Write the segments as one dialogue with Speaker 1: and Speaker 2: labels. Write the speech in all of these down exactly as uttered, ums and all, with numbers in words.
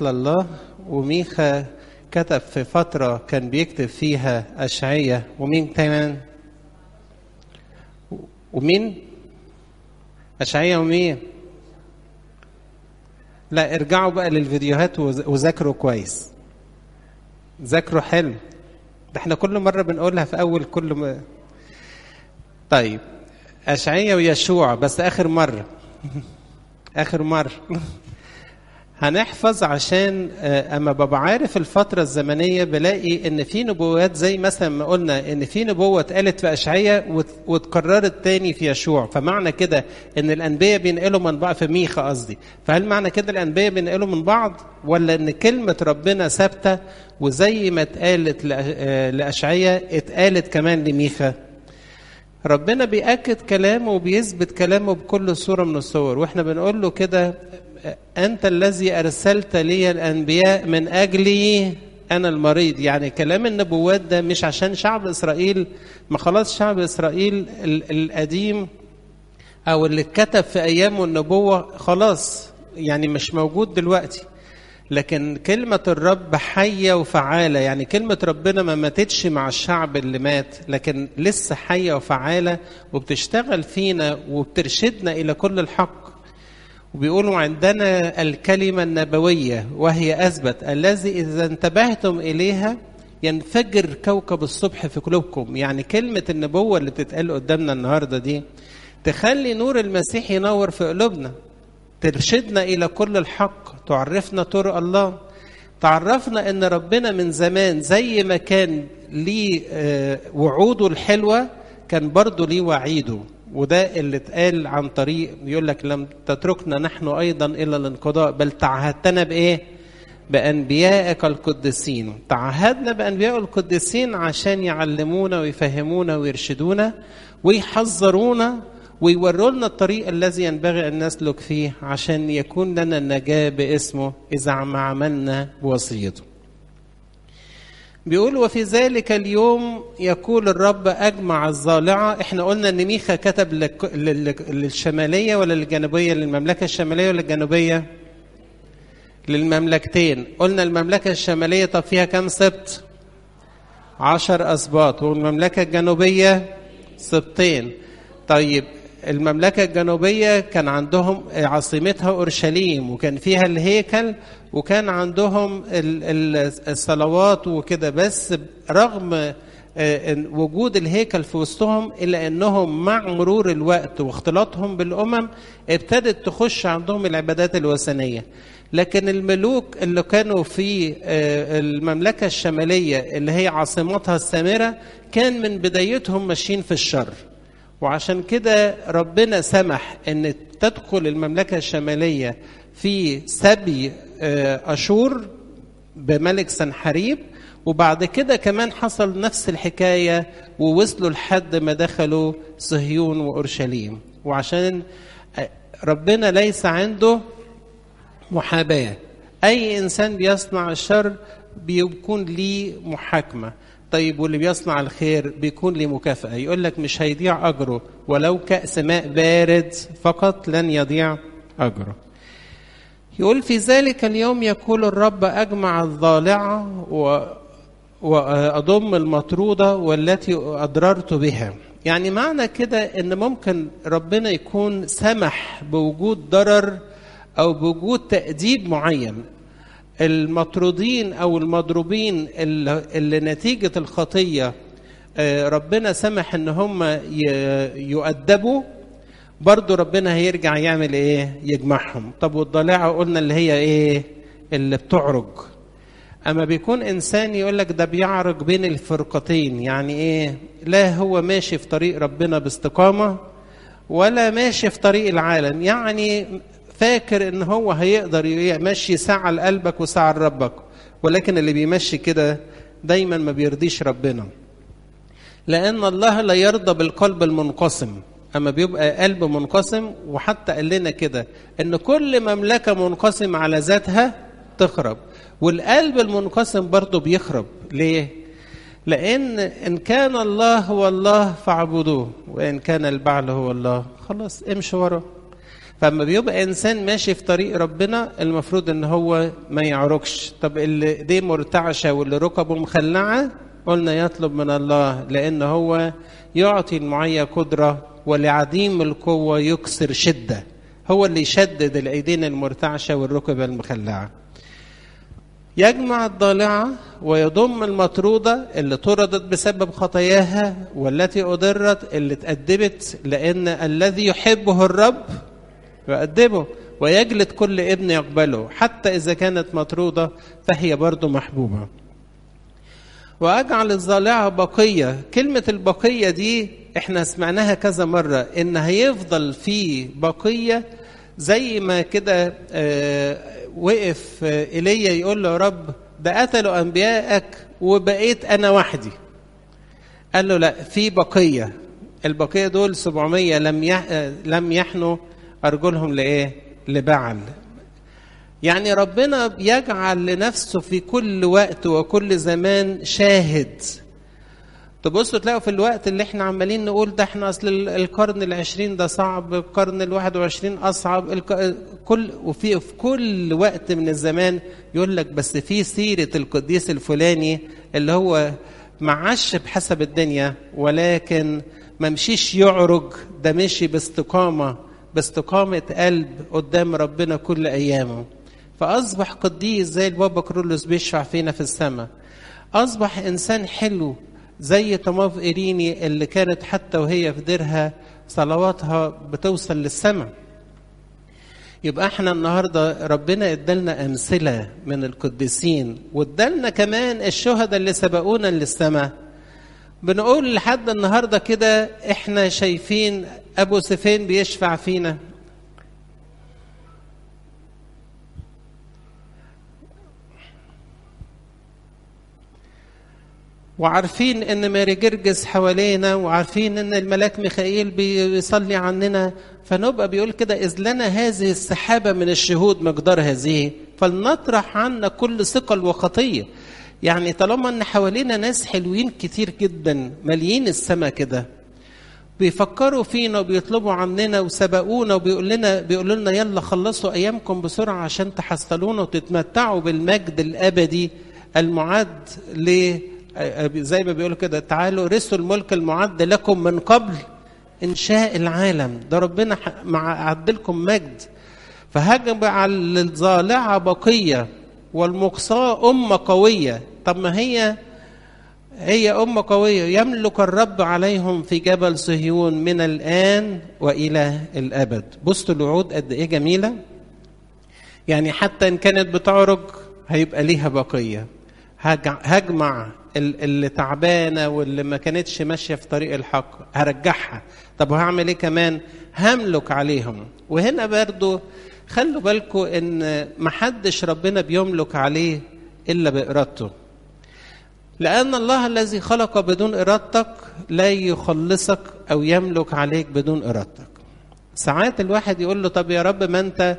Speaker 1: مثل الله، وميخا كتب في فترة كان بيكتب فيها أشعية، ومين كمان؟ ومين؟ أشعية ومين؟ لا ارجعوا بقى للفيديوهات وذاكروا كويس، ذاكروا حلو، ده احنا كل مرة بنقولها في أول كل م... طيب أشعية ويشوع بس آخر مرة آخر مرة هنحفظ عشان أما ببقى عارف الفترة الزمنية بلاقي إن في نبوات، زي مثلا ما قلنا إن في نبوة اتقالت في أشعية واتكررت تاني في يشوع، فمعنى كده إن الأنبياء بينقلوا من بعض، في ميخا قصدي، فهل معنى كده الأنبياء بينقلوا من بعض، ولا إن كلمة ربنا ثابتة وزي ما اتقالت لأشعية اتقالت كمان لميخا؟ ربنا بيأكد كلامه وبيثبت كلامه بكل صورة من الصور، واحنا بنقول له كده: أنت الذي أرسلت لي الأنبياء من أجلي أنا المريض. يعني كلام النبوات ده مش عشان شعب إسرائيل، ما خلاص شعب إسرائيل القديم أو اللي اتكتب في أيامه النبوة خلاص يعني مش موجود دلوقتي، لكن كلمة الرب حية وفعالة. يعني كلمة ربنا ما ماتتش مع الشعب اللي مات، لكن لسه حية وفعالة وبتشتغل فينا وبترشدنا إلى كل الحق. وبيقولوا عندنا الكلمة النبوية وهي أثبت الذي إذا انتبهتم إليها ينفجر كوكب الصبح في قلوبكم. يعني كلمة النبوة اللي بتتقال قدامنا النهاردة دي تخلي نور المسيح ينور في قلوبنا، ترشدنا إلى كل الحق، تعرفنا طرق الله، تعرفنا أن ربنا من زمان زي ما كان ليه وعوده الحلوة كان برضو ليه وعيده. وده اللي اتقال عن طريق يقول لك: لم تتركنا نحن أيضا إلى الانقضاء بل تعهدتنا بإيه؟ بأنبيائك القديسين. تعهدنا بأنبياء القديسين عشان يعلمونا ويفهمونا ويرشدونا ويحذرونا ويوروا لنا الطريق الذي ينبغي أن نسلك فيه عشان يكون لنا النجاة باسمه إذا ما عملنا بوصيته. بيقول: وفي ذلك اليوم يقول الرب أجمع الضالعة. احنا قلنا ان ميخا كتب للشمالية ولا للجنوبية؟ للمملكة الشمالية ولا الجنوبية؟ للمملكتين. قلنا المملكة الشمالية طب فيها كم سبط؟ عشر أسباط. والمملكة الجنوبية سبطين. طيب المملكة الجنوبية كان عندهم عاصمتها أورشليم وكان فيها الهيكل وكان عندهم الصلوات وكده، بس رغم وجود الهيكل في وسطهم إلا أنهم مع مرور الوقت واختلاطهم بالأمم ابتدت تخش عندهم العبادات الوثنية. لكن الملوك اللي كانوا في المملكة الشمالية اللي هي عاصمتها السامرة كان من بدايتهم ماشيين في الشر، وعشان كده ربنا سمح ان تدخل المملكة الشمالية في سبي أشور بملك سنحريب، وبعد كده كمان حصل نفس الحكاية ووصلوا لحد ما دخلوا صهيون وأورشليم. وعشان ربنا ليس عنده محاباة، أي إنسان بيصنع الشر بيكون ليه محاكمة. طيب واللي بيصنع الخير بيكون ليه مكافأة. يقول لك مش هيضيع أجره، ولو كأس ماء بارد فقط لن يضيع أجره. يقول: في ذلك اليوم يقول الرب أجمع الضالعة وأضم المطرودة والتي أضررت بها. يعني معنى كده إن ممكن ربنا يكون سمح بوجود ضرر أو بوجود تأديب معين. المطرودين أو المضروبين اللي نتيجة الخطية ربنا سمح إن هم يؤدبوا، برضو ربنا هيرجع يعمل إيه؟ يجمعهم. طب والضالعة قلنا اللي هي إيه؟ اللي بتعرج. أما بيكون إنسان يقول لك ده بيعرج بين الفرقتين، يعني إيه؟ لا هو ماشي في طريق ربنا باستقامة ولا ماشي في طريق العالم، يعني فاكر ان هو هيقدر يمشي ساعة لقلبك وساعة لربك، ولكن اللي بيمشي كده دايما ما بيرضيش ربنا، لأن الله لا يرضى بالقلب المنقسم. أما بيبقى قلب منقسم، وحتى قال لنا كده ان كل مملكة منقسم على ذاتها تخرب، والقلب المنقسم برضه بيخرب. ليه؟ لأن إن كان الله هو الله فاعبدوه، وإن كان البعل هو الله خلاص امشي وراه. فما بيبقى انسان ماشي في طريق ربنا المفروض ان هو ما يعرجش. طب اللي ايديه مرتعشه واللي ركبه مخلعه قلنا يطلب من الله، لان هو يعطي المعيا قدره ولعديم القوه يكسر شده. هو اللي يشدد الايدين المرتعشه والركب المخلعه. يجمع الضالعه ويضم المطروده اللي طردت بسبب خطاياها، والتي اضرت اللي اتأدبت، لان الذي يحبه الرب يؤدبه ويجلد كل ابن يقبله، حتى إذا كانت مطرودة فهي برضو محبوبة. وأجعل الضالعة بقية. كلمة البقية دي احنا سمعناها كذا مرة، إن هيفضل في بقية زي ما كده اه وقف اه إيليا يقول له يا رب ده قتلوا أنبيائك وبقيت أنا وحدي. قال له لا، في بقية. البقية دول سبعمية لم لم يحنوا أرجلهم لإيه؟ لبعل. يعني ربنا بيجعل لنفسه في كل وقت وكل زمان شاهد. تبصوا تلاقوا في الوقت اللي احنا عمالين نقول ده احنا أصل القرن العشرين ده صعب، القرن الواحد وعشرين أصعب، كل وفي في كل وقت من الزمان يقول لك بس في سيرة القديس الفلاني اللي هو معاش بحسب الدنيا ولكن ما مشيش يعرج، ده مشي باستقامة باستقامة قلب قدام ربنا كل أيامه، فأصبح قديس زي البابا كرولوس بيشفع فينا في السماء. أصبح إنسان حلو زي طماف إيريني اللي كانت حتى وهي في ديرها صلواتها بتوصل للسماء. يبقى احنا النهاردة ربنا ادالنا أمثلة من القديسين، وادالنا كمان الشهداء اللي سبقونا للسماء. بنقول لحد النهاردة كده احنا شايفين أبو سفين بيشفع فينا، وعارفين ان ماري جرجس حوالينا، وعارفين ان الملاك ميخائيل بيصلي عننا، فنبقى بيقول كده إذ لنا هذه السحابة من الشهود مقدار هذه فلنطرح عنا كل ثقل وخطية. يعني طالما ان حوالينا ناس حلوين كتير جدا ماليين السماء كده بيفكروا فينا وبيطلبوا عننا وسبقونا وبيقول لنا بيقولوا لنا يلا خلصوا ايامكم بسرعه عشان تحصلونا وتتمتعوا بالمجد الابدي المعد ل زي ما بيقولوا كده تعالوا رثوا الملك المعد لكم من قبل انشاء العالم. ده ربنا مع عدلكم مجد. فهجم على الضالعه بقيه والمقصاة أمة قوية. طب ما هي هي أمة قوية يملك الرب عليهم في جبل صهيون من الآن وإلى الأبد. بصوا الوعود قد إيه جميلة. يعني حتى إن كانت بتعرج هيبقى ليها بقية. هجمع اللي تعبانة واللي ما كانتش ماشية في طريق الحق هرجعها. طب هعمل إيه كمان؟ هملك عليهم. وهنا برضو خلوا بالكم ان محدش ربنا بيملك عليه الا بارادته، لان الله الذي خلق بدون ارادتك لا يخلصك او يملك عليك بدون ارادتك. ساعات الواحد يقول له طب يا رب ما انت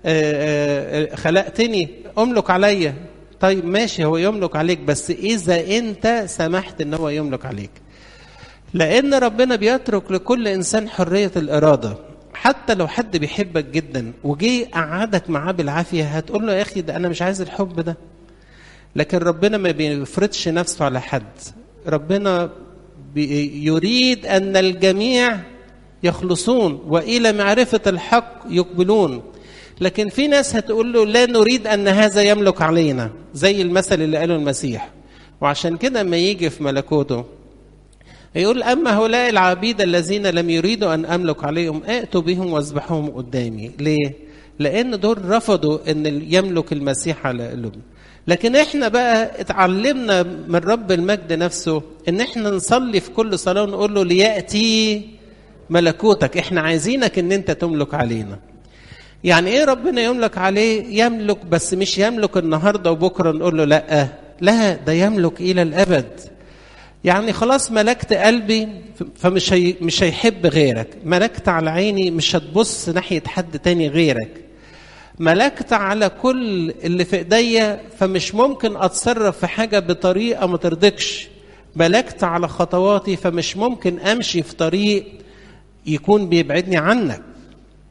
Speaker 1: خلقتني املك عليا. طيب ماشي هو يملك عليك بس اذا انت سمحت ان هو يملك عليك، لان ربنا بيترك لكل انسان حرية الاراده. حتى لو حد بيحبك جدا وجي قعدك معاه بالعافيه هتقول له يا اخي ده انا مش عايز الحب ده. لكن ربنا ما بيفرضش نفسه على حد. ربنا يريد ان الجميع يخلصون والى معرفه الحق يقبلون. لكن في ناس هتقول له لا نريد ان هذا يملك علينا، زي المثل اللي قاله المسيح. وعشان كده ما يجي في ملكوته يقول أما هؤلاء العبيد الذين لم يريدوا أن أملك عليهم ائتوا بهم واذبحوهم قدامي. ليه؟ لأن دول رفضوا أن يملك المسيح على قلوبهم. لكن إحنا بقى اتعلمنا من رب المجد نفسه أن إحنا نصلي في كل صلاة ونقول له ليأتي ملكوتك. إحنا عايزينك أن أنت تملك علينا. يعني إيه ربنا يملك عليه؟ يملك بس مش يملك النهاردة وبكرة نقول له لأ، لا ده يملك إلى الأبد. يعني خلاص ملكت قلبي فمش هي مش هيحب غيرك، ملكت على عيني مش هتبص ناحية حد تاني غيرك، ملكت على كل اللي في ايديا فمش ممكن اتصرف في حاجة بطريقة ما ترضكش، ملكت على خطواتي فمش ممكن امشي في طريق يكون بيبعدني عنك.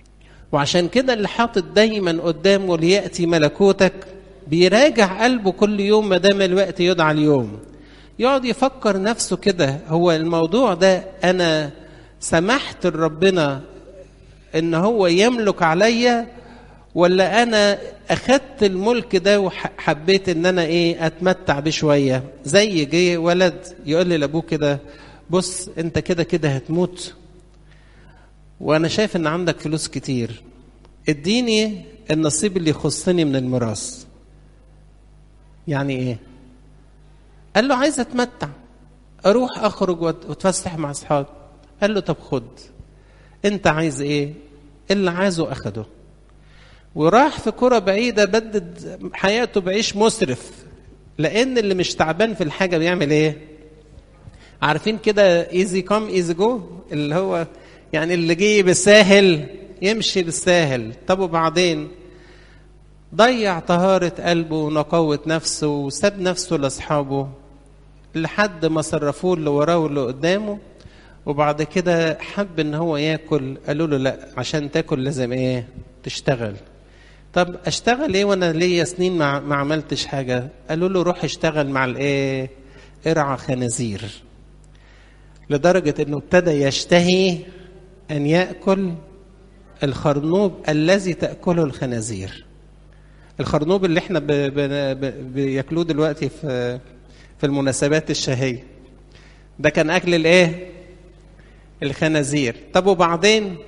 Speaker 1: وعشان كده اللي حاطط دايما قدامه ليأتي ملكوتك بيراجع قلبه كل يوم ما دام الوقت يدعى اليوم، يقعد يفكر نفسه كده، هو الموضوع ده أنا سمحت لربنا إن هو يملك عليا، ولا أنا أخدت الملك ده وحبيت إن أنا إيه أتمتع بشوية؟ زي جه ولد يقول لي لأبوه كده بص أنت كده كده هتموت، وأنا شايف إن عندك فلوس كتير، اديني النصيب اللي يخصني من الميراث. يعني إيه؟ قال له عايز أتمتع، أروح أخرج وأتفسح مع أصحابي. قال له طب خد، أنت عايز إيه؟ اللي عايزه أخده. وراح في كرة بعيدة بدد حياته بعيش مسرف، لأن اللي مش تعبان في الحاجة بيعمل إيه؟ عارفين كده easy come easy go، اللي هو يعني اللي جه بالساهل يمشي بالساهل. طب وبعدين ضيع طهارة قلبه ونقاوة نفسه وساب نفسه لأصحابه لحد ما صرفوه اللي وراه واللي قدامه، وبعد كده حب ان هو ياكل. قالوا له لا، عشان تاكل لازم ايه؟ تشتغل. طب اشتغل ايه وانا ليا سنين ما, ما عملتش حاجة؟ قالوا له روح اشتغل مع الايه؟ ارعى خنازير. لدرجة انه ابتدى يشتهي ان يأكل الخرنوب الذي تأكله الخنازير. الخرنوب اللي احنا بياكلوه دلوقتي في في المناسبات الشهية، ده كان اكل الايه؟ الخنازير. طب وبعدين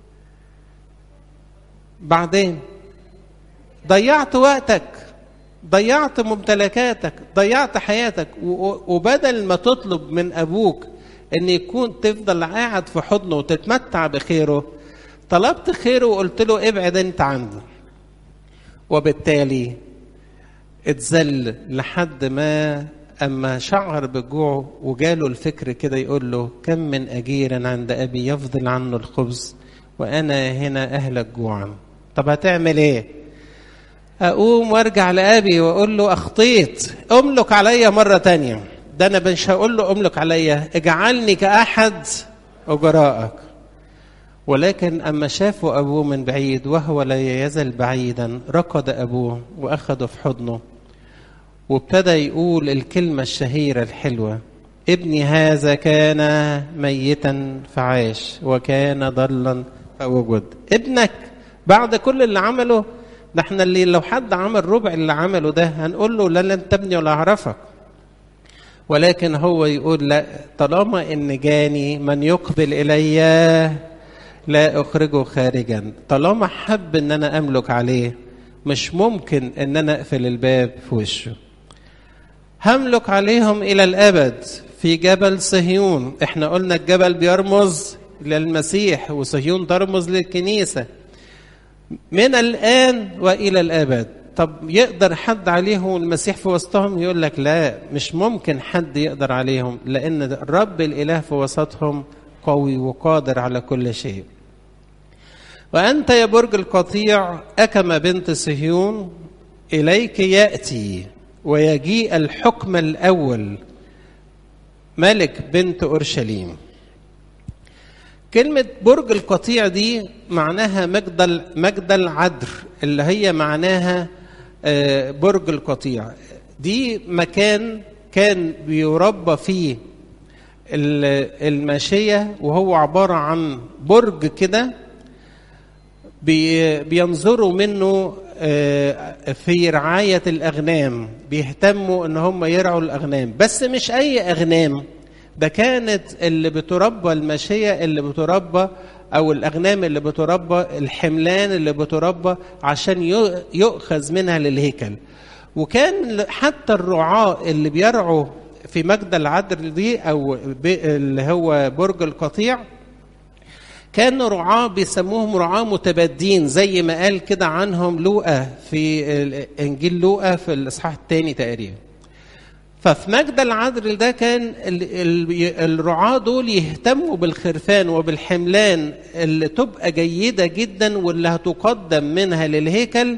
Speaker 1: بعدين ضيعت وقتك، ضيعت ممتلكاتك، ضيعت حياتك، وبدل ما تطلب من ابوك ان يكون تفضل قاعد في حضنه وتتمتع بخيره، طلبت خيره وقلت له ابعد انت عنه. وبالتالي اتذل لحد ما أما شعر بالجوع وجاله الفكر كده يقول له كم من أجير عند أبي يفضل عنه الخبز وأنا هنا أهلك جوعا. طب هتعمل إيه؟ أقوم وارجع لأبي وأقول له أخطيت، أملك عليا مرة تانية. ده أنا مش هقول له أملك عليا، اجعلني كأحد أجرائك. ولكن أما شافوا أبوه من بعيد وهو لا يزال بعيدا، ركض أبوه وأخذه في حضنه وابتدى يقول الكلمة الشهيرة الحلوة: ابني هذا كان ميتا فعاش وكان ضلا فوجد. ابنك بعد كل اللي عمله ده، احنا اللي لو حد عمل ربع اللي عمله ده هنقول له لا لن تبني ولا اعرفك. ولكن هو يقول لا، طالما ان جاني من يقبل الي لا اخرجه خارجا. طالما حب ان انا املك عليه مش ممكن ان انا اقفل الباب في وشه. هملك عليهم الى الابد في جبل صهيون. احنا قلنا الجبل بيرمز للمسيح وصهيون ترمز للكنيسة. من الآن والى الابد. طب يقدر حد عليهم المسيح في وسطهم؟ يقول لك لا، مش ممكن حد يقدر عليهم، لان الرب الاله في وسطهم قوي وقادر على كل شيء. وأنت يا برج القطيع أكم بنت صهيون، إليك يأتي ويجيء الحكم الأول ملك بنت أورشليم. كلمة برج القطيع دي معناها مجدل مجدل عذر، اللي هي معناها برج القطيع. دي مكان كان بيربى فيه الماشية، وهو عبارة عن برج كده بينظروا منه في رعاية الأغنام، بيهتموا ان هم يرعوا الأغنام. بس مش أي أغنام، ده كانت اللي بتربى الماشية اللي بتربى، أو الأغنام اللي بتربى، الحملان اللي بتربى عشان يؤخذ منها للهيكل. وكان حتى الرعاة اللي بيرعوا في مجد العذر دي أو اللي هو برج القطيع كانوا رعاة بيسموهم رعاة متبدين، زي ما قال كده عنهم لوقا في إنجيل لوقا في الإصحاح الثاني تقريبا. ففي مجد العذر ده كان الرعاة دول يهتموا بالخرفان وبالحملان اللي تبقى جيدة جدا واللي هتقدم منها للهيكل،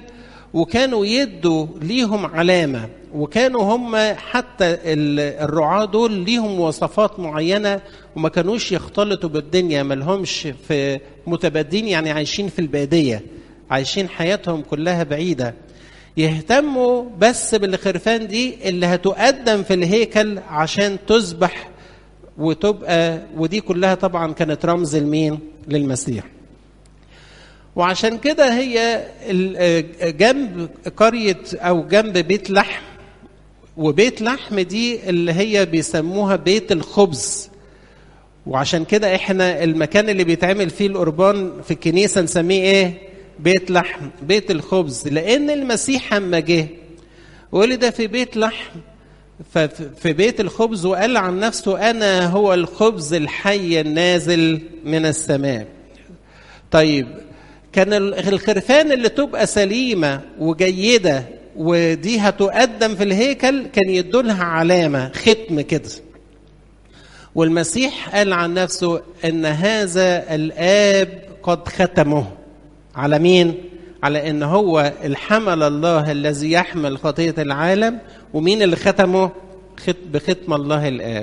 Speaker 1: وكانوا يدوا ليهم علامة، وكانوا هم حتى الرعاة دول ليهم مواصفات معينة، وما كانوش يختلطوا بالدنيا، ما لهمش في متبدين، يعني عايشين في البادية، عايشين حياتهم كلها بعيدة، يهتموا بس بالخرفان دي اللي هتقدم في الهيكل عشان تذبح وتبقى، ودي كلها طبعا كانت رمز المين؟ للمسيح. وعشان كده هي جنب قرية أو جنب بيت لحم، وبيت لحم دي اللي هي بيسموها بيت الخبز، وعشان كده احنا المكان اللي بيتعمل فيه القربان في الكنيسة نسميه ايه؟ بيت لحم، بيت الخبز، لأن المسيح لما جه ولد في بيت لحم في بيت الخبز، وقال عن نفسه أنا هو الخبز الحي النازل من السماء. طيب كان الخرفان اللي تبقى سليمة وجيدة ودي هتقدم في الهيكل كان يدولها علامة ختم كده، والمسيح قال عن نفسه ان هذا الآب قد ختمه على مين؟ على ان هو الحمل الله الذي يحمل خطية العالم، ومين اللي ختمه؟ بختم الله الآب.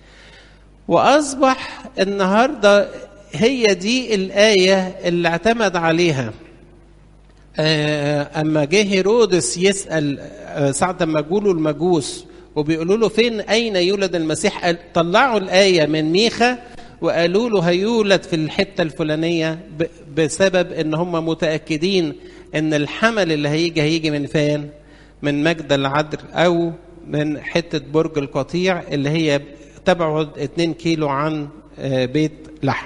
Speaker 1: وأصبح النهاردة هي دي الآية اللي اعتمد عليها أما جه هيرودس يسأل ساعة ما جولوا المجوس وبيقولوا له فين أين يولد المسيح، طلعوا الآية من ميخا وقالوا له هيولد في الحتة الفلانية، بسبب ان هم متأكدين ان الحمل اللي هيجي هيجي من فين؟ من مجد العذر او من حتة برج القطيع اللي هي تبعد اتنين كيلو عن بيت لحم.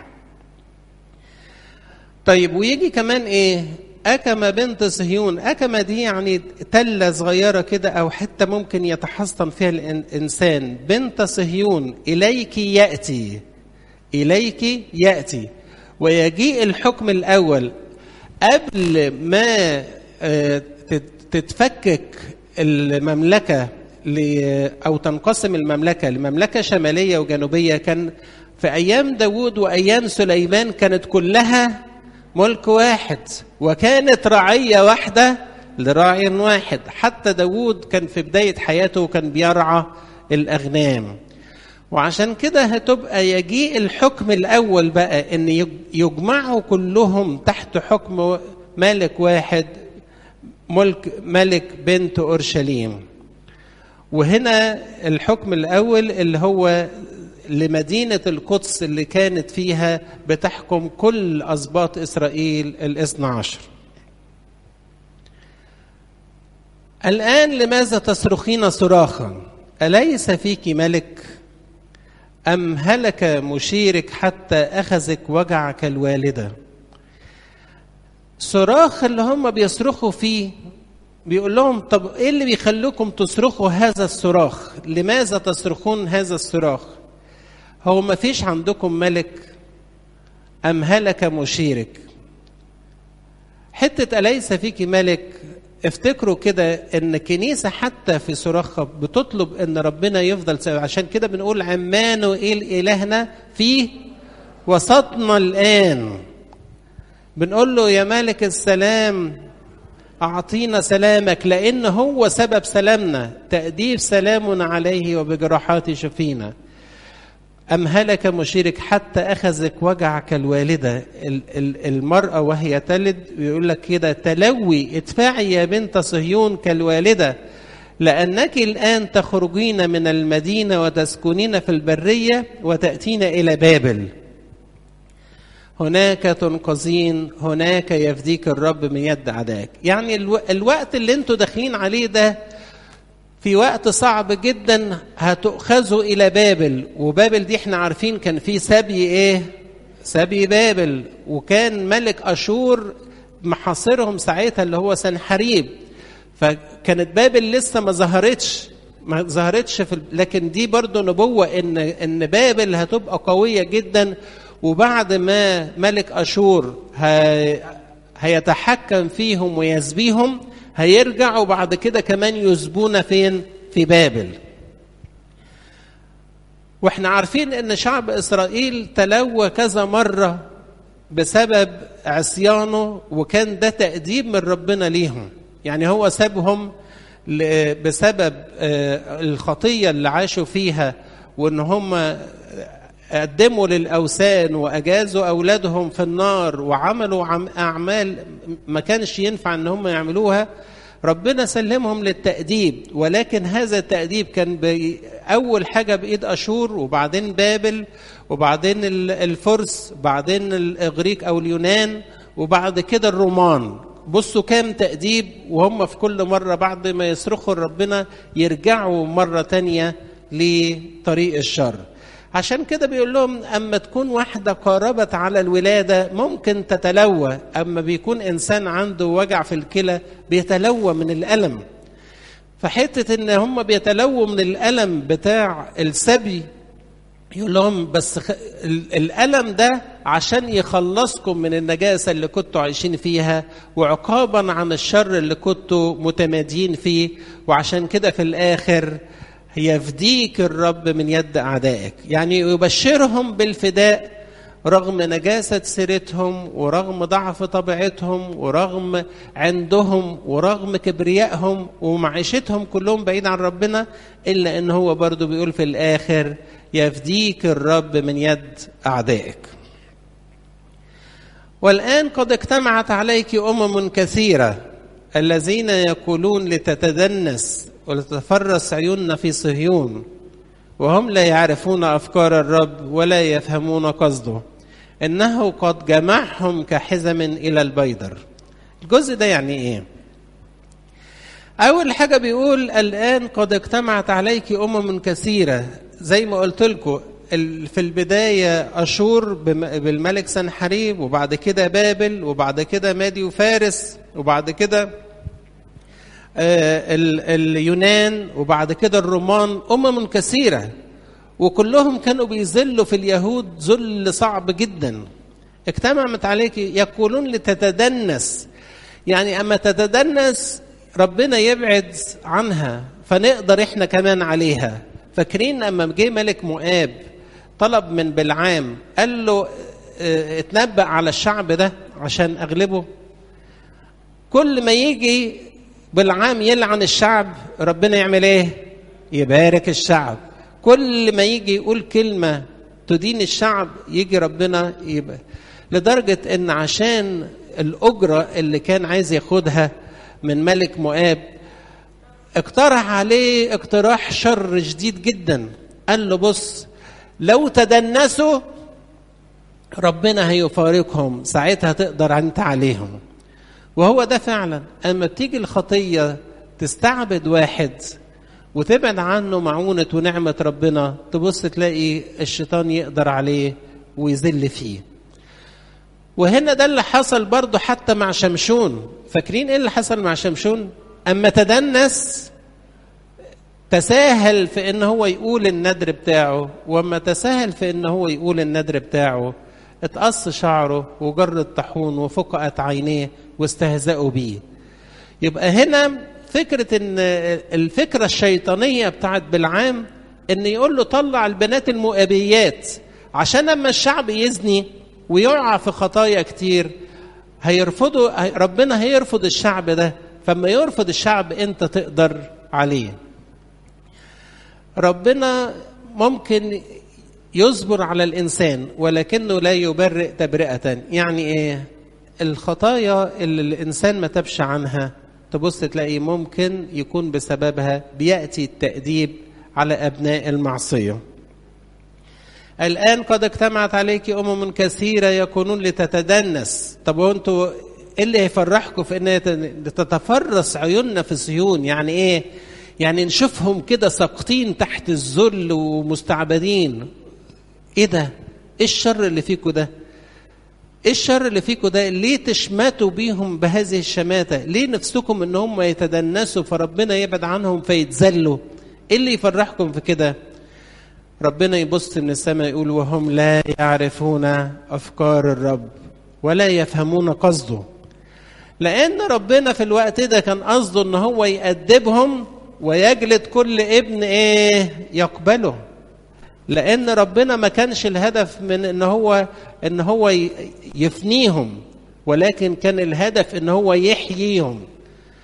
Speaker 1: طيب ويجي كمان ايه؟ أكمة بنت صهيون. أكمة دي يعني تلة صغيرة كده أو حتة ممكن يتحصن فيها الإنسان. بنت صهيون إليك يأتي، إليك يأتي. ويجيء الحكم الأول قبل ما تتفكك المملكة أو تنقسم المملكة لمملكة شمالية وجنوبية. كان في أيام داود وأيام سليمان كانت كلها ملك واحد، وكانت رعية واحدة لراعي واحد. حتى داود كان في بداية حياته كان بيرعى الأغنام. وعشان كده هتبقى يجيء الحكم الأول بقى إن يجمعوا كلهم تحت حكم ملك واحد، ملك ملك بنت أورشليم. وهنا الحكم الأول اللي هو لمدينة القدس اللي كانت فيها بتحكم كل أسباط إسرائيل الاثنى عشر. الآن لماذا تصرخين صراخا؟ أليس فيك ملك؟ أم هلك مشيرك حتى أخذك وجع كالوالدة؟ صراخ اللي هم بيصرخوا فيه بيقول لهم طب إيه اللي بيخلوكم تصرخوا هذا الصراخ؟ لماذا تصرخون هذا الصراخ؟ هو ما فيش عندكم ملك؟ أم هلك مشيرك؟ حتة أليس فيك ملك، افتكروا كده ان كنيسة حتى في صراخها بتطلب ان ربنا يفضل سبب. عشان كده بنقول عمانوئيل إلهنا في وسطنا الآن. بنقول له يا مالك السلام أعطينا سلامك، لأن هو سبب سلامنا، تأديب سلامنا عليه وبجراحات شفينا. أم هلك مشيرك حتى أخذك وجع كالوالدة. المرأة وهي تلد يقول لك كده تلوي ادفعي يا بنت صهيون كالوالدة، لأنك الآن تخرجين من المدينة وتسكنين في البرية وتأتين إلى بابل. هناك تنقذين، هناك يفديك الرب من يد عداك. يعني الو... الوقت اللي انتوا داخلين عليه ده في وقت صعب جدا، هتؤخذوا إلى بابل. وبابل دي احنا عارفين كان في سبي ايه؟ سبي بابل. وكان ملك أشور محاصرهم ساعتها اللي هو سنحريب. فكانت بابل لسه ما ظهرتش ما ظهرتش في، لكن دي برضو نبوة ان ان بابل هتبقى قوية جدا. وبعد ما ملك أشور هيتحكم فيهم ويسبيهم، هيرجعوا بعد كده كمان يسبون فين؟ في بابل. واحنا عارفين ان شعب إسرائيل تلوى كذا مرة بسبب عصيانه، وكان ده تأديب من ربنا ليهم. يعني هو سابهم بسبب الخطية اللي عاشوا فيها، وإن هم قدموا للأوثان وأجازوا أولادهم في النار وعملوا أعمال ما كانش ينفع إن هم يعملوها. ربنا سلمهم للتأديب، ولكن هذا التأديب كان أول حاجة بإيد أشور، وبعدين بابل، وبعدين الفرس، وبعدين الإغريق أو اليونان، وبعد كده الرومان. بصوا كام تأديب، وهم في كل مرة بعد ما يصرخوا ربنا يرجعوا مرة تانية لطريق الشر. عشان كده بيقول لهم أما تكون واحدة قاربت على الولادة ممكن تتلوى، أما بيكون إنسان عنده وجع في الكلى بيتلوى من الألم. فحتة إن هم بيتلووا من الألم بتاع السبي، يقول لهم بس الألم ده عشان يخلصكم من النجاسة اللي كنتوا عايشين فيها، وعقابا عن الشر اللي كنتوا متمادين فيه، وعشان كده في الآخر يفديك الرب من يد أعدائك. يعني يبشرهم بالفداء رغم نجاسة سيرتهم، ورغم ضعف طبيعتهم، ورغم عندهم، ورغم كبريائهم ومعيشتهم كلهم بعيد عن ربنا، إلا إن هو برضو بيقول في الآخر يفديك الرب من يد أعدائك. والآن قد اجتمعت عليك أمم كثيرة الذين يقولون لتتدنس ولتتفرس عيوننا في صهيون، وهم لا يعرفون أفكار الرب ولا يفهمون قصده، إنه قد جمعهم كحزم إلى البيدر. الجزء ده يعني إيه؟ أول حاجة بيقول الآن قد اجتمعت عليك أمم كثيرة. زي ما قلت لكم في البداية أشور بالملك سنحريب، وبعد كده بابل، وبعد كده مادي وفارس، وبعد كده اليونان، وبعد كده الرومان. أمم كثيرة وكلهم كانوا بيذلوا في اليهود ذل صعب جدا. اجتمعت عليك يقولون لتتدنس، يعني أما تتدنس ربنا يبعد عنها فنقدر احنا كمان عليها. فاكرين أما جه ملك مؤاب طلب من بلعام قال له اتنبأ على الشعب ده عشان أغلبه؟ كل ما يجي بلعام يلعن الشعب ربنا يعمل ايه؟ يبارك الشعب. كل ما يجي يقول كلمة تدين الشعب يجي ربنا يبقى، لدرجة ان عشان الأجرة اللي كان عايز ياخدها من ملك مؤاب اقترح عليه اقتراح شر شديد جدا. قال له بص، لو تدنسوا ربنا هيفارقهم، ساعتها تقدر انت عليهم. وهو ده فعلا، اما بتيجي الخطية تستعبد واحد وتبعد عنه معونة ونعمة ربنا، تبص تلاقي الشيطان يقدر عليه ويذل فيه. وهنا ده اللي حصل برضو حتى مع شمشون. فاكرين ايه اللي حصل مع شمشون؟ اما تدنس تساهل في ان هو يقول الندر بتاعه، واما تساهل في ان هو يقول الندر بتاعه اتقص شعره وجر الطاحون وفقأت عينيه واستهزأوا بيه. يبقى هنا فكرة ان الفكرة الشيطانية بتاعت بلعام ان يقول له طلع البنات المؤابيات عشان اما الشعب يزني ويقع في خطايا كتير هيرفضوا ربنا، هيرفض الشعب ده. فما يرفض الشعب انت تقدر عليه. ربنا ممكن يصبر على الإنسان ولكنه لا يبرئ تبرئة. يعني إيه؟ الخطايا اللي الإنسان ما تبش عنها تبص تلاقي ممكن يكون بسببها بيأتي التأديب على أبناء المعصية. الآن قد اجتمعت عليك أمم كثيرة يكونون لتتدنس. طب وانتوا إيه اللي هيفرحكم في أن تتفرس عيوننا في صهيون؟ يعني إيه؟ يعني نشوفهم كده ساقطين تحت الذل ومستعبدين. ايه ده؟ ايه الشر اللي فيكم ده؟ ايه الشر اللي فيكم ده؟ ليه تشمتوا بيهم بهذه الشماتة؟ ليه نفسكم ان هم يتدنسوا فربنا يبعد عنهم فيتذلوا؟ ايه اللي يفرحكم في كده؟ ربنا يبص من السماء يقول وهم لا يعرفون افكار الرب ولا يفهمون قصده. لان ربنا في الوقت ده كان قصده ان هو يأدبهم ويجلد كل ابن ايه يقبله. لان ربنا ما كانش الهدف من ان هو ان هو يفنيهم، ولكن كان الهدف ان هو يحييهم.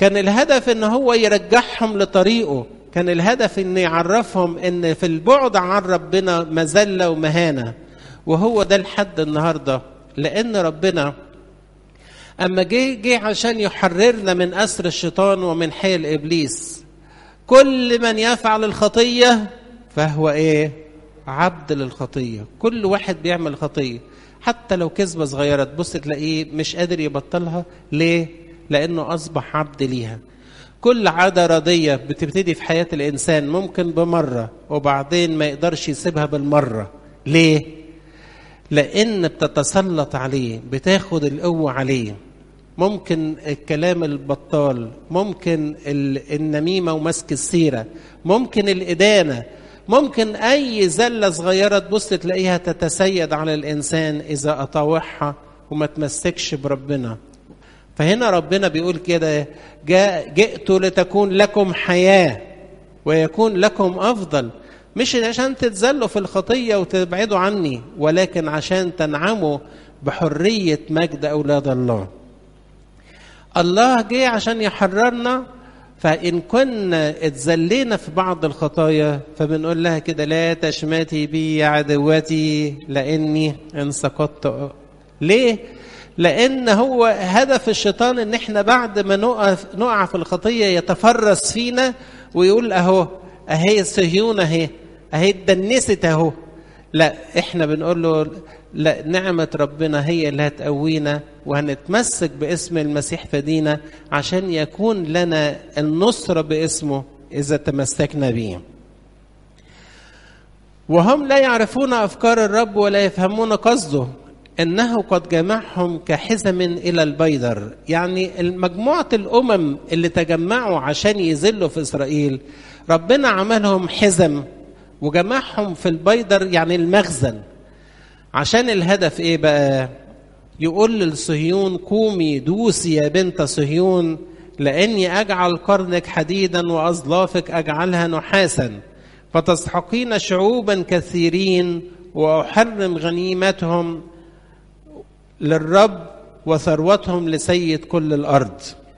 Speaker 1: كان الهدف ان هو يرجعهم لطريقه، كان الهدف ان يعرفهم ان في البعد عن ربنا مذلة ومهانة. وهو ده لحد النهاردة، لان ربنا اما جه جه عشان يحررنا من اسر الشيطان ومن حيل ابليس. كل من يفعل الخطية فهو ايه؟ عبد للخطية. كل واحد بيعمل خطية حتى لو كذبة صغيرة تبص تلاقيه مش قادر يبطلها. ليه؟ لانه اصبح عبد ليها. كل عادة رضية بتبتدي في حياة الانسان ممكن بمرة وبعدين ما يقدرش يسيبها بالمرة. ليه؟ لان بتتسلط عليه، بتاخد القوة عليه. ممكن الكلام البطال، ممكن النميمة ومسك السيرة، ممكن الإدانة، ممكن أي زلة صغيرة تبص تلاقيها تتسيد على الإنسان إذا أطاوعها وما تمسكش بربنا. فهنا ربنا بيقول كده: جاء جئت لتكون لكم حياة ويكون لكم أفضل. مش عشان تتزلوا في الخطية وتبعدوا عني، ولكن عشان تنعموا بحرية مجد أولاد الله. الله جه عشان يحررنا، فإن كنا اتزلينا في بعض الخطايا فبنقول لها كده: لا تشمتي بي يا عدوتي لأني إن سقطت. ليه؟ لأن هو هدف الشيطان إن إحنا بعد ما نقف نقع في الخطية يتفرس فينا ويقول: أهو أهي صهيون أهي أهي اتدنست أهو. لا، إحنا بنقول له: لا، نعمة ربنا هي اللي هتقوينا وهنتمسك باسم المسيح فدينا عشان يكون لنا النصرة باسمه إذا تمسكنا به. وهم لا يعرفون أفكار الرب ولا يفهمون قصده، إنه قد جمعهم كحزم إلى البيدر. يعني المجموعة الأمم اللي تجمعوا عشان يذلوا في إسرائيل، ربنا عملهم حزم وجمعهم في البيدر، يعني المخزن. عشان الهدف ايه بقى؟ يقول للصهيون: قومي دوسي يا بنت صهيون، لاني اجعل قرنك حديدا واظلافك اجعلها نحاسا، فتسحقين شعوبا كثيرين واحرم غنيمتهم للرب وثروتهم لسيد كل الارض.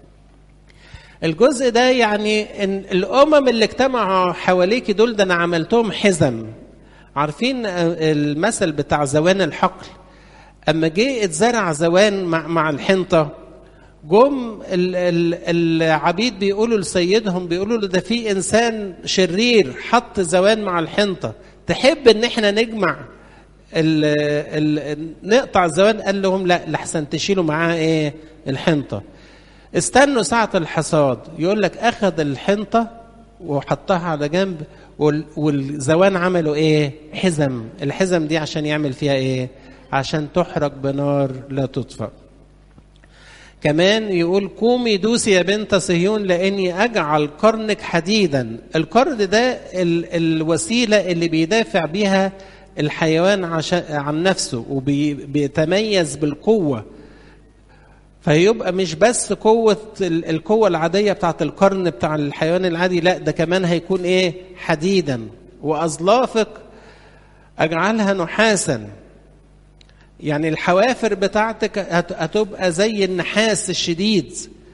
Speaker 1: الجزء ده يعني ان الامم اللي اجتمعوا حواليك دول، ده انا عملتهم حزم. عارفين المثل بتاع زوان الحقل؟ اما جه اتزرع زوان مع, مع الحنطه، جم العبيد بيقولوا لسيدهم، بيقولوا له: ده في انسان شرير حط زوان مع الحنطه، تحب ان احنا نجمع ال ال نقطع الزوان؟ قال لهم: لا، لحسن تشيلوا معاه ايه؟ الحنطه. استنوا ساعه الحصاد، يقول لك اخذ الحنطه وحطها على جنب، والزوان عملوا ايه؟ حزم. الحزم دي عشان يعمل فيها ايه؟ عشان تحرق بنار لا تطفأ. كمان يقول: قومي دوسي يا بنت صهيون لاني اجعل قرنك حديدا. القرن ده ال الوسيله اللي بيدافع بيها الحيوان عن نفسه وبيتميز بالقوه. فيبقى مش بس قوة القوة العادية بتاعت القرن بتاع الحيوان العادي، لا، ده كمان هيكون ايه؟ حديدا. وأظلافك أجعلها نحاسا، يعني الحوافر بتاعتك هتبقى زي النحاس الشديد.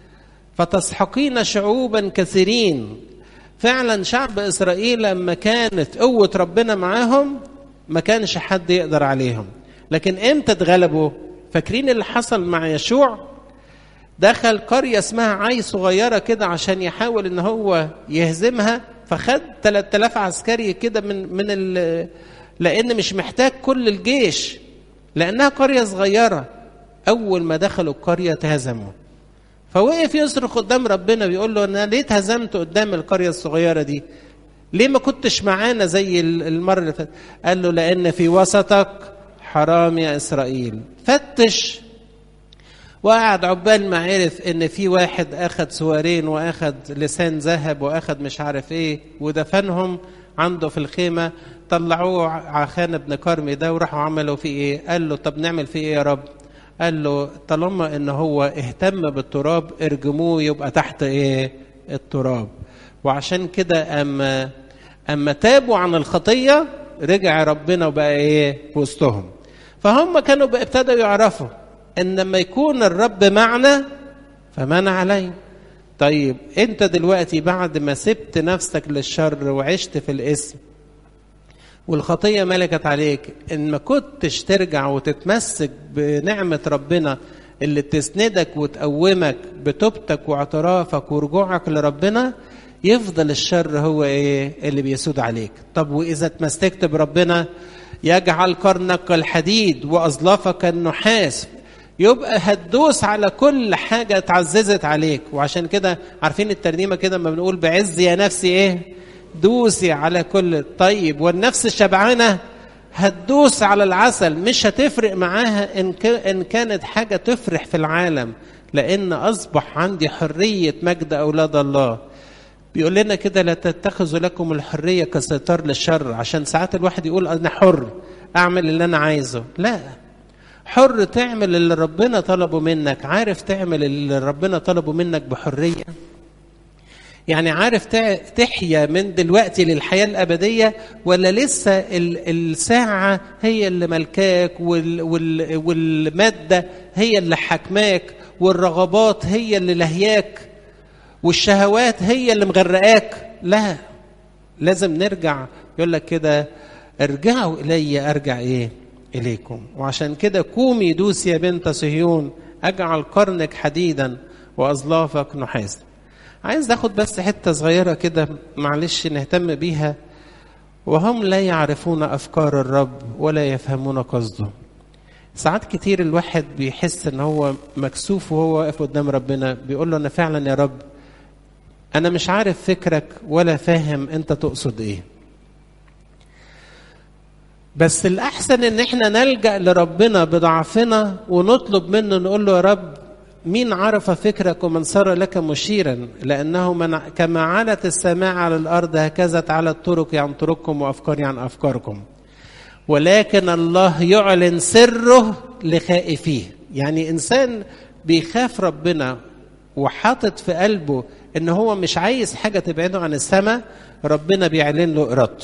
Speaker 1: فتسحقين شعوبا كثيرين. فعلا شعب إسرائيل لما كانت قوة ربنا معاهم ما كانش حد يقدر عليهم. لكن امتى اتغلبوا؟ فاكرين اللي حصل مع يشوع؟ دخل قرية اسمها عاي صغيرة كده عشان يحاول ان هو يهزمها، فخد ثلاثة آلاف عسكري كده من من ال لان مش محتاج كل الجيش، لانها قرية صغيرة. اول ما دخلوا القرية تهزموا. فوقف يصرخ قدام ربنا بيقول له: انا ليه اتهزمت قدام القرية الصغيرة دي؟ ليه ما كنتش معانا زي المرة اللي فاتت؟ قال له: لان في وسطك حرام يا اسرائيل. فتش وقعد عقبال ما عرف ان في واحد اخد سوارين واخد لسان ذهب واخد مش عارف ايه ودفنهم عنده في الخيمة. طلعوه عخان ابن كرمي ده وراحوا عملوا فيه ايه؟ قال له: طب نعمل فيه ايه يا رب؟ قال له: طالما ان هو اهتم بالتراب ارجموه يبقى تحت ايه؟ التراب. وعشان كده اما اما تابوا عن الخطية رجع ربنا وبقى ايه؟ في وسطهم. فهم كانوا ابتدوا يعرفوا ان لما يكون الرب معنا فمن علينا. طيب انت دلوقتي بعد ما سبت نفسك للشر وعشت في الاسم والخطية ملكت عليك، ان ما كنتش ترجع وتتمسك بنعمة ربنا اللي تسندك وتقومك بتوبتك واعترافك ورجوعك لربنا، يفضل الشر هو ايه اللي بيسود عليك. طب واذا تمسكت بربنا يجعل قرنك كالحديد واظلافك كالنحاس، يبقى هتدوس على كل حاجة اتعززت عليك. وعشان كده عارفين الترنيمة كده ما بنقول بعز يا نفسي ايه دوسي على كل. طيب والنفس الشبعانة هتدوس على العسل، مش هتفرق معاها إن, إن كانت حاجة تفرح في العالم، لأن أصبح عندي حرية مجد أولاد الله. بيقول لنا كده لا تتخذوا لكم الحرية كستار للشر، عشان ساعات الواحد يقول أنا حر أعمل اللي أنا عايزه. لا، حر تعمل اللي ربنا طلبه منك. عارف تعمل اللي ربنا طلبه منك بحرية، يعني عارف تحيا من دلوقتي للحياة الأبدية، ولا لسه الساعة هي اللي ملكاك والمادة هي اللي حكماك والرغبات هي اللي لهياك والشهوات هي اللي مغرقاك؟ لا، لازم نرجع. يقول لك كده ارجعوا إلي أرجع إيه إليكم. وعشان كده قومي دوسي يا بنت صهيون، أجعل قرنك حديدا وأظلافك نحاس. عايز اخد بس حتة صغيرة كده معلش نهتم بيها. وهم لا يعرفون أفكار الرب ولا يفهمون قصده. ساعات كتير الواحد بيحس ان هو مكسوف وهو واقف قدام ربنا، بيقول له انا فعلا يا رب انا مش عارف فكرك ولا فاهم انت تقصد ايه. بس الأحسن ان احنا نلجأ لربنا بضعفنا ونطلب منه، نقول له يا رب مين عرف فكرك ومن صار لك مشيرا، لأنه من كما علت السماء على الأرض هكذا على الطرق عن طرقكم وأفكاري عن أفكاركم. ولكن الله يعلن سره لخائفيه. يعني إنسان بيخاف ربنا وحاطط في قلبه إن هو مش عايز حاجة تبعده عن السماء، ربنا بيعلن له إرادته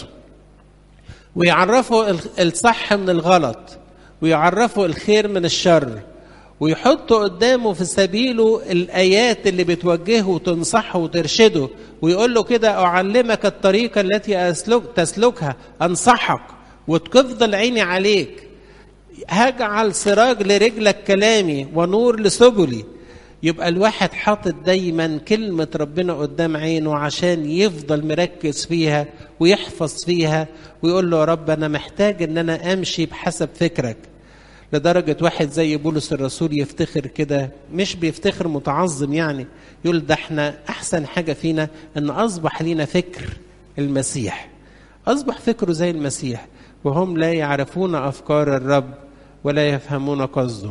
Speaker 1: ويعرفه الصح من الغلط ويعرفه الخير من الشر، ويحط قدامه في سبيله الآيات اللي بتوجهه وتنصحه وترشده، ويقول له كده أعلمك الطريقة التي أسلك تسلكها، أنصحك وتفضل عيني عليك، هجعل سراج لرجلك كلامي ونور لسبلي. يبقى الواحد حاطط دايما كلمة ربنا قدام عينه عشان يفضل مركز فيها ويحفظ فيها، ويقول له يا رب أنا محتاج أن أنا أمشي بحسب فكرك. لدرجة واحد زي بولس الرسول يفتخر كده، مش بيفتخر متعظم يعني، يقول ده احنا أحسن حاجة فينا أن أصبح لنا فكر المسيح، أصبح فكره زي المسيح. وهم لا يعرفون أفكار الرب ولا يفهمون قصده.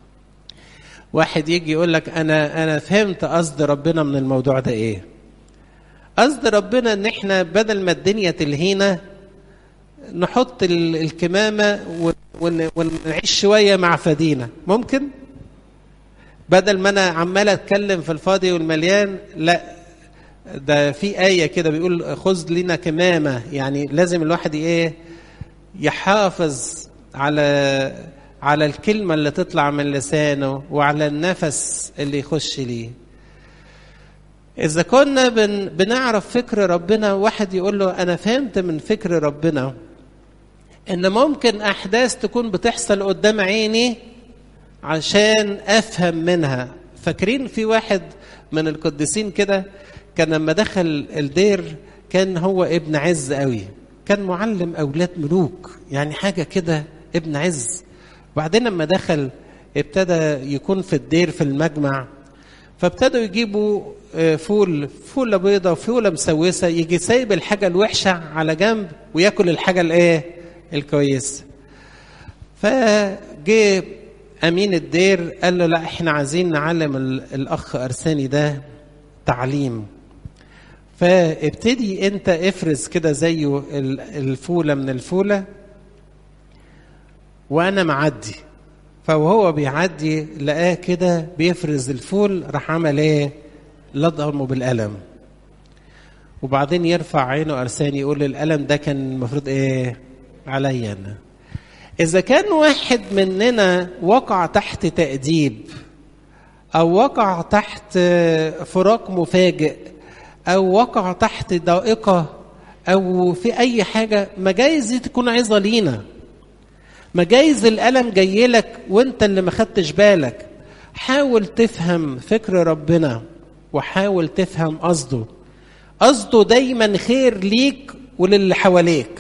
Speaker 1: واحد يجي يقول لك أنا أنا فهمت قصد ربنا من الموضوع ده إيه. قصد ربنا إن إحنا بدل ما الدنيا تلهينا نحط الكمامة ونعيش شوية مع فدينا. ممكن بدل ما أنا عمال أتكلم في الفاضي والمليان، لا، ده في آية كده بيقول خذ لنا كمامة. يعني لازم الواحد إيه يحافظ على على الكلمة اللي تطلع من لسانه وعلى النفس اللي يخش ليه. إذا كنا بن بنعرف فكر ربنا، واحد يقول له أنا فهمت من فكر ربنا إن ممكن أحداث تكون بتحصل قدام عيني عشان أفهم منها. فاكرين في واحد من القديسين كده كان لما دخل الدير كان هو ابن عز قوي، كان معلم أولاد ملوك، يعني حاجة كده ابن عز. وبعدين لما دخل ابتدى يكون في الدير في المجمع، فابتدوا يجيبوا فول فولة بيضة وفولة مسوسة، يجي سايب الحاجة الوحشة على جنب ويأكل الحاجة الايه الكويسة. فجي أمين الدير قال له لا احنا عايزين نعلم الأخ أرساني ده تعليم، فابتدي انت افرز كده زيه الفولة من الفولة وانا معدي. فوهو بيعدي لقاه كده بيفرز الفول، راح عمل ايه لضمه بالقلم. وبعدين يرفع عينه أرساني يقول القلم ده كان المفروض ايه عليا انا. اذا كان واحد مننا وقع تحت تأديب أو وقع تحت فراق مفاجئ، أو وقع تحت ضائقة، أو في أي حاجة، ما جايز دي تكون عظة لينا، ما جايز الألم جاي لك وانت اللي ما خدتش بالك. حاول تفهم فكر ربنا وحاول تفهم قصده. قصده دايما خير ليك وللي حواليك.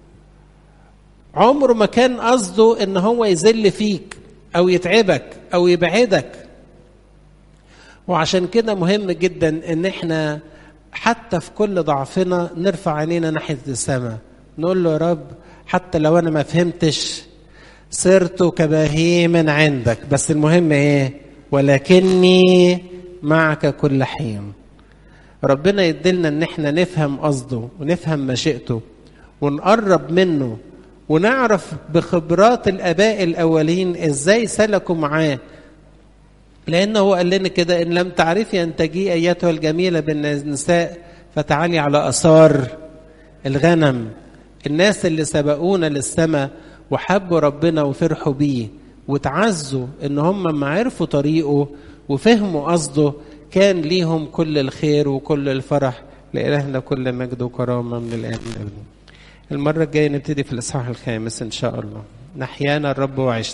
Speaker 1: عمره ما كان قصده ان هو يذل فيك او يتعبك او يبعدك. وعشان كده مهم جدا ان احنا حتى في كل ضعفنا نرفع عينينا ناحية السماء، نقول له يا رب حتى لو انا ما فهمتش صرت كبهيم عندك، بس المهم ايه؟ ولكني معك كل حين. ربنا يدلنا ان احنا نفهم قصده ونفهم مشيئته ونقرب منه ونعرف بخبرات الاباء الاولين ازاي سلكوا معاه، لانه هو قال لنا كده: ان لم تعرفي ان تجيء ايتها الجميله بالنساء فتعالي على اثار الغنم. الناس اللي سبقونا للسماء وحبوا ربنا وفرحوا بيه وتعزوا ان هم ما عرفوا طريقه وفهموا قصده، كان ليهم كل الخير وكل الفرح. لإلهنا كل مجد وكرامة من الآن والأبد. المرة الجاية نبتدي في الإصحاح الخامس إن شاء الله. نحيانا الرب وعشنا.